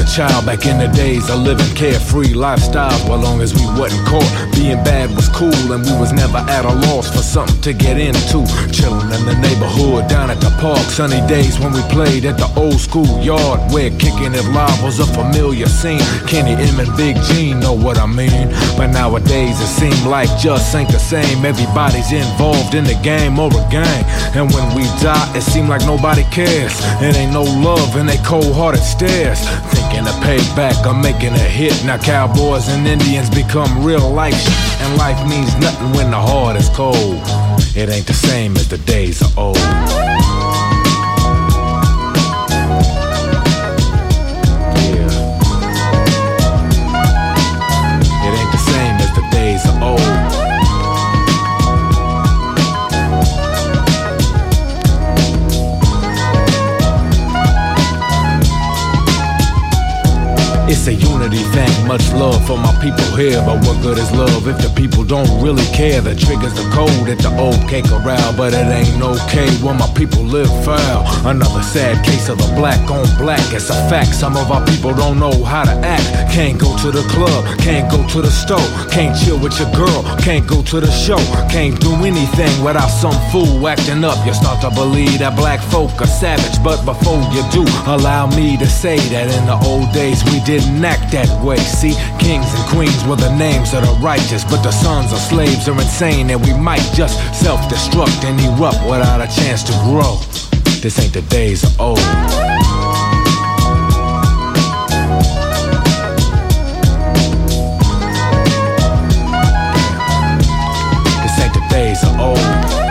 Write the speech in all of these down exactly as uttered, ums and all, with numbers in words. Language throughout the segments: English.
child back in the days of living carefree lifestyles. Well, long as we wasn't caught, being bad was cool, and we was never at a loss for something to get into. Chillin' in the neighborhood, down at the park, sunny days when we played at the old school yard, where kicking it live was a familiar scene. Kenny M and Big Gene know what I mean. But nowadays it seem like just ain't the same. Everybody's involved in the game or a gang, and when we die, it seem like nobody cares. It ain't no love in they cold-hearted stares. Thinking of payback or making a hit. Now cowboys and Indians become real life shit, and life means nothing when the heart is cold. It ain't the same as the days of old. It's a unity thing, much love for my people here. But what good is love if the people don't really care? The trigger's the code at the old K Corral, but it ain't okay when my people live foul. Another sad case of the black on black. It's a fact, some of our people don't know how to act. Can't go to the club, can't go to the store, can't chill with your girl, can't go to the show, can't do anything without some fool acting up. You start to believe that black folk are savage, but before you do, allow me to say that in the old days we did didn't act that way. See, kings and queens were the names of the righteous, but the sons of slaves are insane, and we might just self-destruct and erupt without a chance to grow. This ain't the days of old. This ain't the days of old.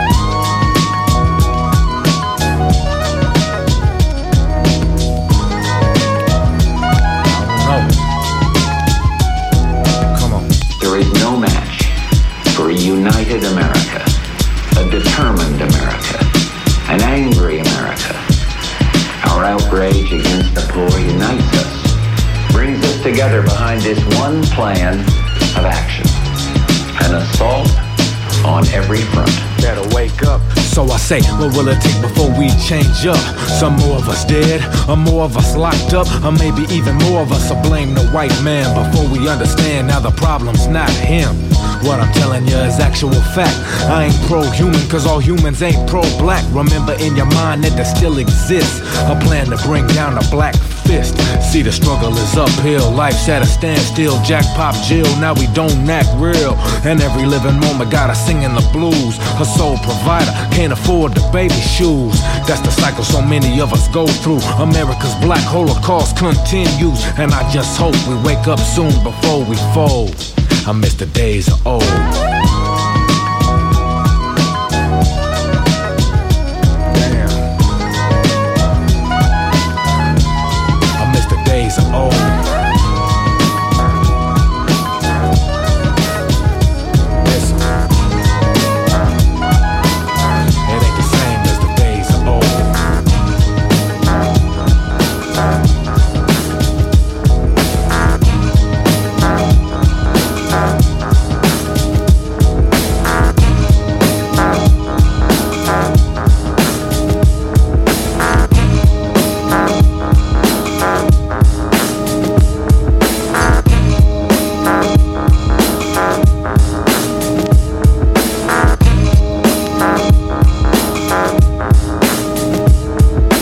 United America, a determined America, an angry America. Our outrage against the poor unites us, brings us together behind this one plan of action, an assault on every front. Better wake up. So I say, what will it take before we change up? Some more of us dead, or more of us locked up, or maybe even more of us will blame the white man before we understand now the problem's not him. What I'm telling you is actual fact. I ain't pro-human, cause all humans ain't pro-black. Remember in your mind that there still exists a plan to bring down the black fist. See, the struggle is uphill, life's at a standstill. Jackpot Jill, now we don't act real, and every living moment got us singing the blues. Her sole provider can't afford the baby shoes. That's the cycle so many of us go through. America's black holocaust continues, and I just hope we wake up soon before we fold. I miss the days of old.